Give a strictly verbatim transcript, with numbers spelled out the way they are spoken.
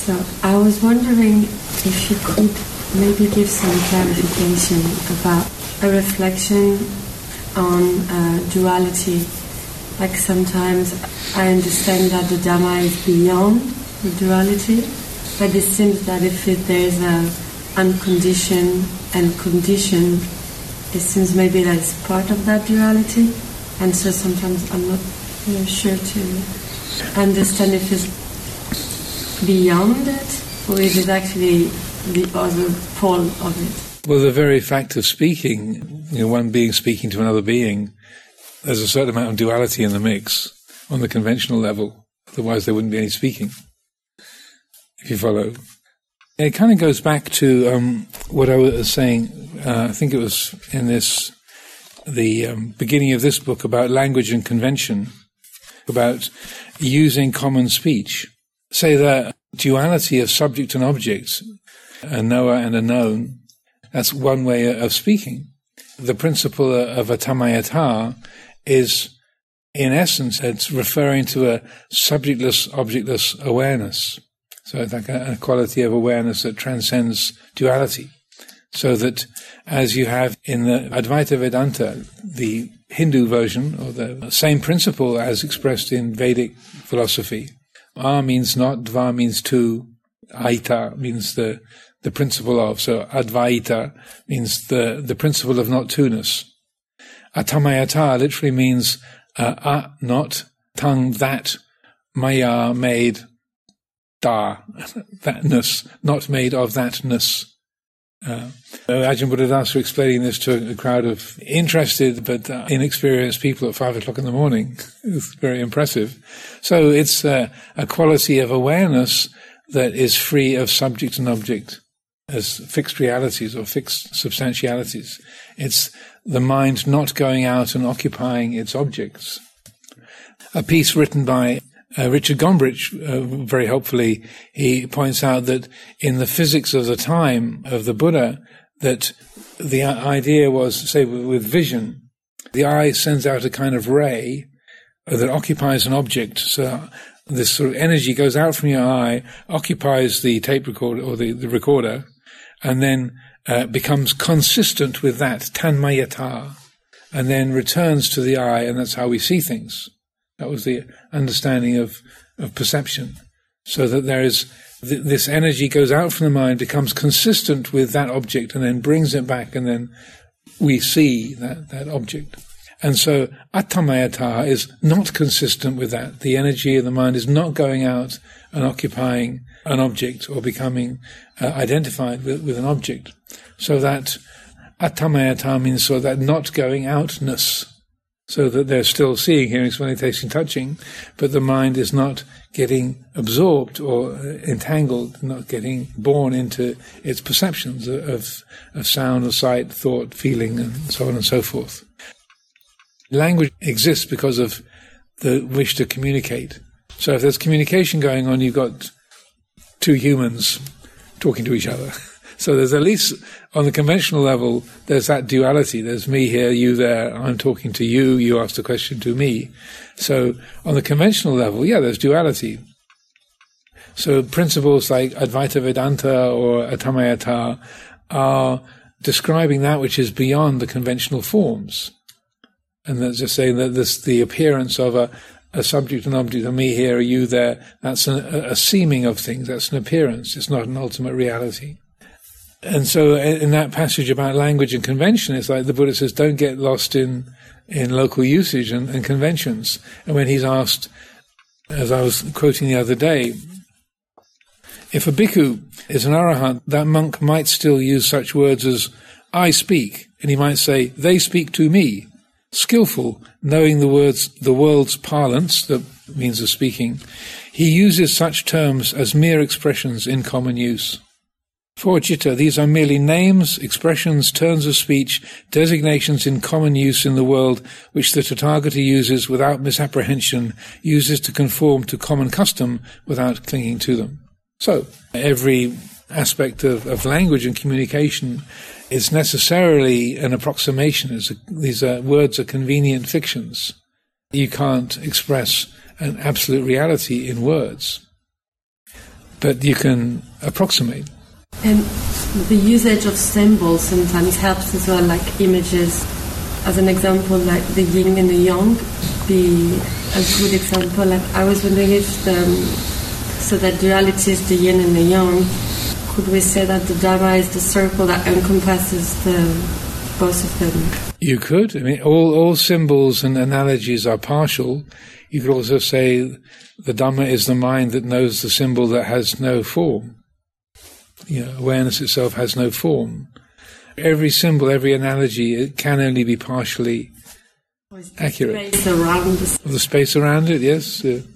So I was wondering if you could maybe give some clarification about a reflection on uh, duality. Like sometimes I understand that the Dhamma is beyond the duality, but it seems that if it, there's a unconditioned and conditioned, it seems maybe that it's part of that duality, and so sometimes I'm not you know, sure to understand if it's beyond it, or is it actually the other pole of it? Well, the very fact of speaking, you know, one being speaking to another being, there's a certain amount of duality in the mix on the conventional level. Otherwise, there wouldn't be any speaking, if you follow. It kind of goes back to um, what I was saying, uh, I think it was in this, the um, beginning of this book about language and convention, about using common speech. Say that duality of subject and object, a knower and a known, that's one way of speaking. The principle of atamayata is, in essence, it's referring to a subjectless, objectless awareness. So it's like a, a quality of awareness that transcends duality. So that, as you have in the Advaita Vedanta, the Hindu version, or the same principle as expressed in Vedic philosophy, A means not, Dva means two, Aita means the, the principle of. So Advaita means the, the principle of not two-ness. Atamayata literally means uh, a, not, tang, that, maya, made, da, thatness, not made of thatness. Uh, Ajahn Buddhadasa explaining this to a crowd of interested but uh, inexperienced people at five o'clock in the morning. It's very impressive. So it's uh, a quality of awareness that is free of subject and object as fixed realities or fixed substantialities. It's the mind not going out and occupying its objects. A piece written by Uh, Richard Gombrich, uh, very helpfully, he points out that in the physics of the time of the Buddha, that the idea was, say, with vision, the eye sends out a kind of ray that occupies an object. So this sort of energy goes out from your eye, occupies the tape recorder or the, the recorder, and then uh, becomes consistent with that, tanmayata, and then returns to the eye, and that's how we see things. That was the understanding of, of perception. So that there is, th- this energy goes out from the mind, becomes consistent with that object, and then brings it back, and then we see that, that object. And so atamayata is not consistent with that. The energy of the mind is not going out and occupying an object or becoming uh, identified with, with an object. So that atamayata means so that not going outness. So that they're still seeing, hearing, smelling, tasting, touching, but the mind is not getting absorbed or entangled, not getting born into its perceptions of, of sound, or sight, thought, feeling, and so on and so forth. Language exists because of the wish to communicate. So if there's communication going on, you've got two humans talking to each other. So there's at least, on the conventional level, there's that duality. There's me here, you there, I'm talking to you, you asked a question to me. So on the conventional level, yeah, there's duality. So principles like Advaita Vedanta or Atamayata are describing that which is beyond the conventional forms. And that's just saying that this, the appearance of a, a subject and object, a me here, a you there, that's an, a, a seeming of things, that's an appearance, it's not an ultimate reality. And so in that passage about language and convention, it's like the Buddha says, don't get lost in, in local usage and, and conventions. And when he's asked, as I was quoting the other day, if a bhikkhu is an arahant, that monk might still use such words as, I speak, and he might say, they speak to me. Skillful, knowing the words, the world's parlance, the means of speaking, he uses such terms as mere expressions in common use. For Citta, these are merely names, expressions, turns of speech, designations in common use in the world, which the Tathagata uses without misapprehension, uses to conform to common custom without clinging to them. So, every aspect of, of language and communication is necessarily an approximation. It's a, these are, words are convenient fictions. You can't express an absolute reality in words. but you can approximate. And the usage of symbols sometimes helps as well, like images. As an example, like the yin and the yang, be a good example. Like I was wondering if the, so that duality is the yin and the yang, could we say that the Dharma is the circle that encompasses the both of them? You could. I mean, all, all symbols and analogies are partial. You could also say the Dhamma is the mind that knows the symbol that has no form. You know, awareness itself has no form. Every symbol, every analogy, it can only be partially accurate. Space around the, the space around it, yes. Uh,